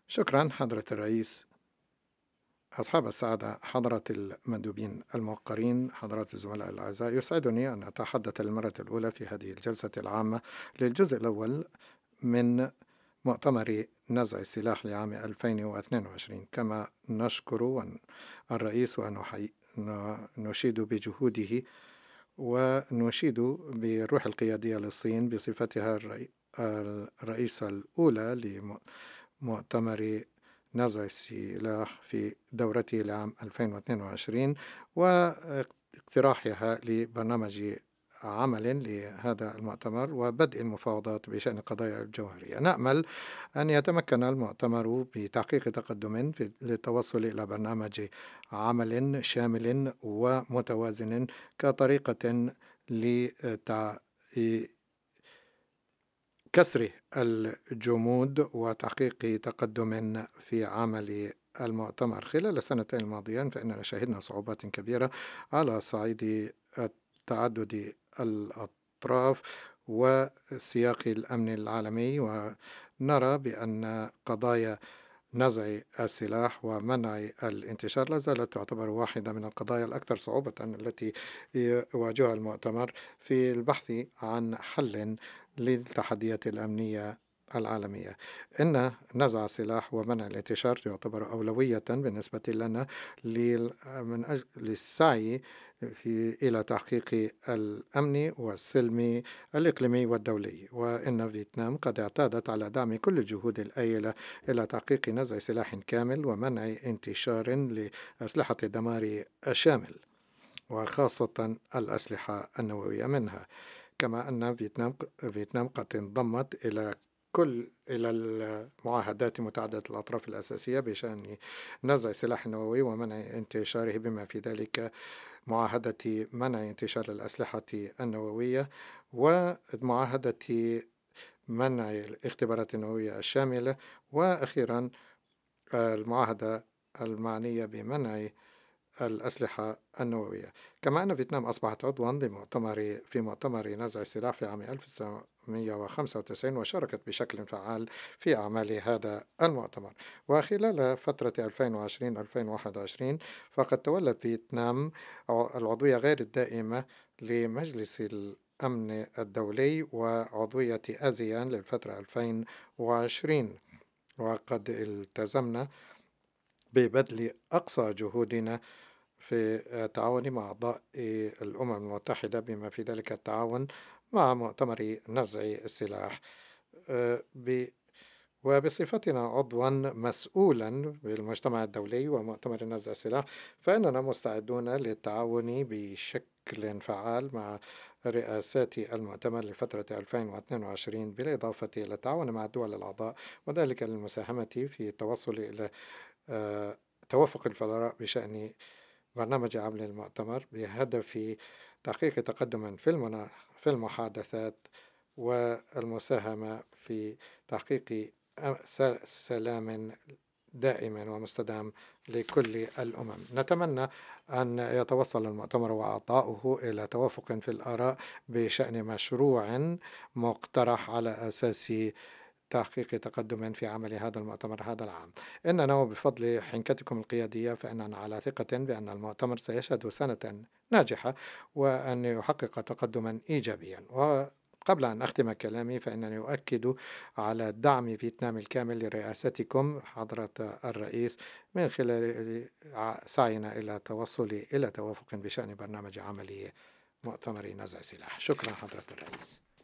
شكرا حضرة الرئيس. أصحاب السعادة، حضرات المندوبين الموقرين، حضرات الزملاء الأعزاء، يسعدني أن أتحدث للمرة الأولى في هذه الجلسة العامة للجزء الأول من مؤتمر نزع السلاح لعام 2022. كما نشكر الرئيس ونشيد بجهوده ونشيد بالروح القيادية للصين بصفتها الرئيسة الأولى لمؤتمر نزع السلاح في دورته لعام 2022 واقتراحها لبرنامج عمل لهذا المؤتمر وبدء المفاوضات بشأن القضايا الجوهرية. نأمل أن يتمكن المؤتمر بتحقيق تقدم للتوصل إلى برنامج عمل شامل ومتوازن كطريقة كسر الجمود وتحقيق تقدم في عمل المؤتمر. خلال السنتين الماضيين فإننا شهدنا صعوبات كبيرة على صعيد تعدد الأطراف وسياق الأمن العالمي، ونرى بأن قضايا نزع السلاح ومنع الانتشار لا زالت تعتبر واحدة من القضايا الأكثر صعوبة التي يواجهها المؤتمر في البحث عن حل للتحديات الأمنية العالمية. إن نزع السلاح ومنع الانتشار يعتبر أولوية بالنسبة لنا من أجل للسعي إلى تحقيق الأمن والسلم الإقليمي والدولي، وإن فيتنام قد اعتادت على دعم كل الجهود الآيلة إلى تحقيق نزع سلاح كامل ومنع انتشار لأسلحة الدمار الشامل، وخاصة الأسلحة النووية منها. كما أن فيتنام قد انضمت إلى المعاهدات متعددة الأطراف الأساسية بشأن نزع السلاح النووي ومنع انتشاره، بما في ذلك معاهدة منع انتشار الأسلحة النووية ومعاهدة منع الاختبارات النووية الشاملة، وأخيرا المعاهدة المعنية بمنع الأسلحة النووية. كما أن فيتنام أصبحت عضوا في مؤتمر نزع السلاح في عام 1995 وشاركت بشكل فعال في أعمال هذا المؤتمر. وخلال فترة 2020-2021 فقد تولت فيتنام العضوية غير الدائمة لمجلس الأمن الدولي وعضوية آزيان للفترة 2020، وقد التزمنا ببذل أقصى جهودنا في التعاون مع أعضاء الأمم المتحدة، بما في ذلك التعاون مع مؤتمر نزع السلاح. آه، ب- وبصفتنا عضوا مسؤولا بالمجتمع الدولي ومؤتمر نزع السلاح، فإننا مستعدون للتعاون بشكل فعال مع رئاسات المؤتمر لفترة 2022، بالإضافة إلى التعاون مع الدول الأعضاء، وذلك للمساهمة في التوصل إلى آه، توافق الفضاء بشأن برنامج عمل المؤتمر بهدف تحقيق تقدم في المحادثات والمساهمة في تحقيق سلام دائم ومستدام لكل الأمم. نتمنى أن يتوصل المؤتمر وأعضاؤه إلى توافق في الآراء بشأن مشروع مقترح على أساس تحقيق تقدم في عمل هذا المؤتمر هذا العام. إننا وبفضل حنكتكم القيادية فإننا على ثقة بأن المؤتمر سيشهد سنة ناجحة وأن يحقق تقدما إيجابيا. وقبل أن أختم كلامي فإنني أؤكد على دعم فيتنام الكامل لرئاستكم حضرة الرئيس من خلال سعينا إلى التوصل إلى توافق بشأن برنامج عملي مؤتمر نزع سلاح. شكرا حضرة الرئيس.